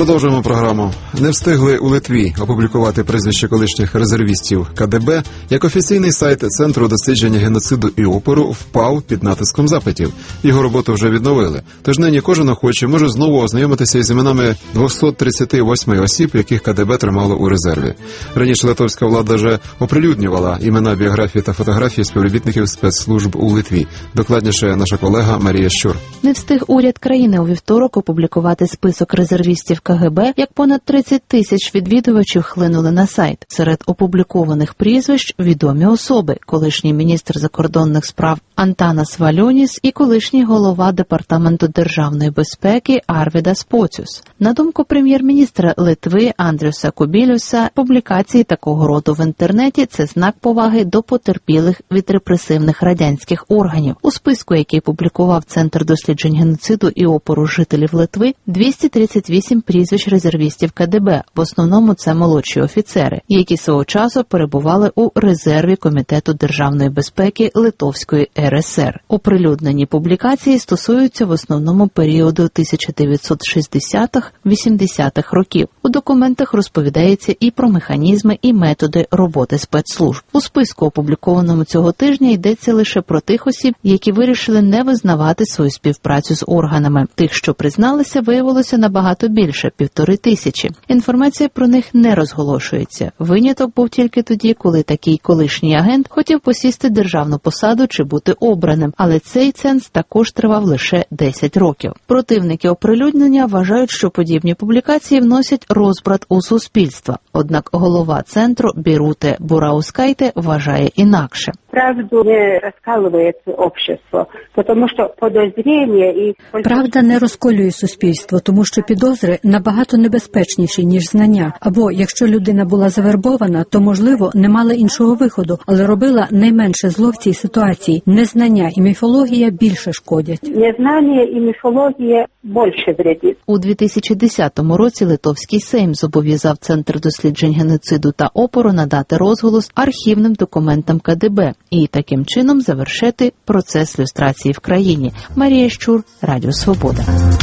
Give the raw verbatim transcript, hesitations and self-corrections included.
Продовжуємо програму. Не встигли у Литві опублікувати прізвище колишніх резервістів ка де бе, як офіційний сайт Центру дослідження геноциду і опору впав під натиском запитів. Його роботу вже відновили. Тож нині кожен охочий може знову ознайомитися із іменами двісті тридцять вісім осіб, яких ка де бе тримало у резерві. Раніше литовська влада вже оприлюднювала імена, біографії та фотографії співробітників спецслужб у Литві. Докладніше наша колега Марія Щур. Не встиг уряд країни у вівторок опублікувати список резервістів ка ге бе, як понад тридцять тисяч відвідувачів хлинули на сайт. Серед опублікованих прізвищ відомі особи: колишній міністр закордонних справ Антанас Вальоніс і колишній голова Департаменту державної безпеки Арвідас Поціус. На думку прем'єр-міністра Литви Андрюса Кубілюса, публікації такого роду в інтернеті – це знак поваги до потерпілих від репресивних радянських органів. У списку, який публікував Центр досліджень геноциду і опору жителів Литви, двісті тридцять вісім прізвищ резервістів ка де бе. В основному це молодші офіцери, які свого часу перебували у резерві Комітету державної безпеки Литовської ер ес ер. Оприлюднені публікації стосуються в основному періоду тисяча дев'ятсот шістдесятих - вісімдесятих років. У документах розповідається і про механізми і методи роботи спецслужб. У списку, опублікованому цього тижня, йдеться лише про тих осіб, які вирішили не визнавати свою співпрацю з органами. Тих, що призналися, виявилося набагато більше – півтори тисячі. Інформація про них не розголошується. Виняток був тільки тоді, коли такий колишній агент хотів посісти державну посаду чи бути обраним, але цей ценз також тривав лише десять років. Противники оприлюднення вважають, що подібні публікації вносять розбрат у суспільство. Однак голова центру Біруте Бураускайте вважає інакше. Правду не розкалує общество, тому що подозріння і... Правда не розколює суспільство, тому що підозри набагато небезпечніші, ніж знання. Або, якщо людина була завербована, то, можливо, не мала іншого виходу, але робила найменше зло в цій ситуації. Незнання і міфологія більше шкодять. Незнання і міфологія більше вредять. У дві тисячі десятому році Литовський Сейм зобов'язав Центр досліджень геноциду та опору надати розголос архівним документам ка де бе і таким чином завершити процес люстрації в країні. Марія Щур, Радіо Свобода.